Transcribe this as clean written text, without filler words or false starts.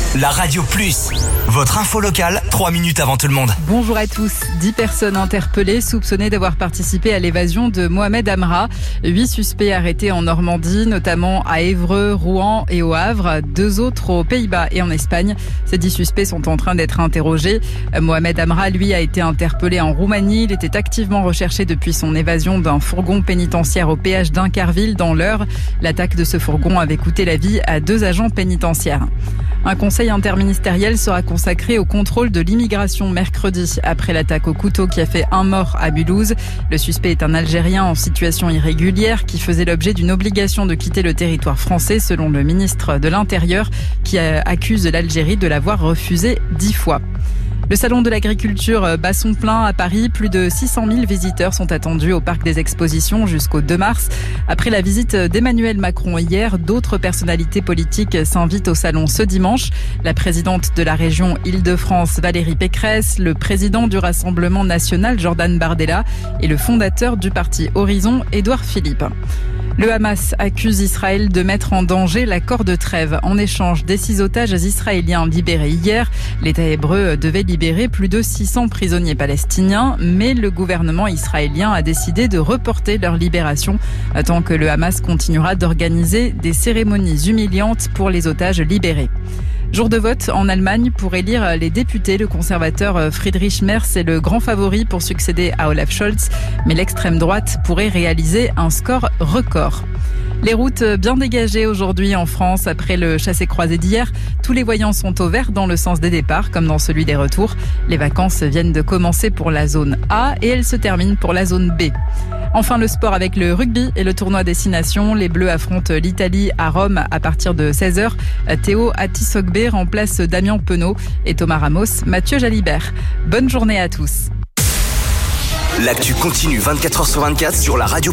la Radio Plus. Votre info locale, 3 minutes avant tout le monde. Bonjour à tous. 10 personnes interpellées soupçonnées d'avoir participé à l'évasion de Mohamed Amra. 8 suspects arrêtés en Normandie, notamment à Évreux, Rouen et au Havre. 2 autres aux Pays-Bas et en Espagne. Ces 10 suspects sont en train d'être interrogés. Mohamed Amra, lui, a été interpellé en Roumanie. Il était activement recherché depuis son évasion d'un fourgon pénitentiaire au péage d'Incarville dans l'Eure. L'attaque de ce fourgon avait coûté la vie à 2 agents pénitentiaires. Un conseil interministériel sera consacré au contrôle de l'immigration mercredi après l'attaque au couteau qui a fait 1 mort à Mulhouse. Le suspect est un Algérien en situation irrégulière qui faisait l'objet d'une obligation de quitter le territoire français selon le ministre de l'Intérieur qui accuse l'Algérie de l'avoir refusé 10 fois. Le salon de l'agriculture bat son plein à Paris. Plus de 600 000 visiteurs sont attendus au parc des expositions jusqu'au 2 mars. Après la visite d'Emmanuel Macron hier, d'autres personnalités politiques s'invitent au salon ce dimanche. La présidente de la région Île-de-France, Valérie Pécresse, le président du Rassemblement national, Jordan Bardella, et le fondateur du parti Horizon, Édouard Philippe. Le Hamas accuse Israël de mettre en danger l'accord de trêve en échange des 6 otages israéliens libérés hier. L'État hébreu devait libérer plus de 600 prisonniers palestiniens, mais le gouvernement israélien a décidé de reporter leur libération tant que le Hamas continuera d'organiser des cérémonies humiliantes pour les otages libérés. Jour de vote en Allemagne pour élire les députés. Le conservateur Friedrich Merz est le grand favori pour succéder à Olaf Scholz, mais l'extrême droite pourrait réaliser un score record. Les routes bien dégagées aujourd'hui en France après le chassé-croisé d'hier. Tous les voyants sont au vert dans le sens des départs comme dans celui des retours. Les vacances viennent de commencer pour la zone A et elles se terminent pour la zone B. Enfin, le sport avec le rugby et le tournoi Destination. Les Bleus affrontent l'Italie à Rome à partir de 16h. Théo Atisogbe remplace Damien Penaud et Thomas Ramos, Mathieu Jalibert. Bonne journée à tous. L'actu continue 24h sur 24 sur la Radio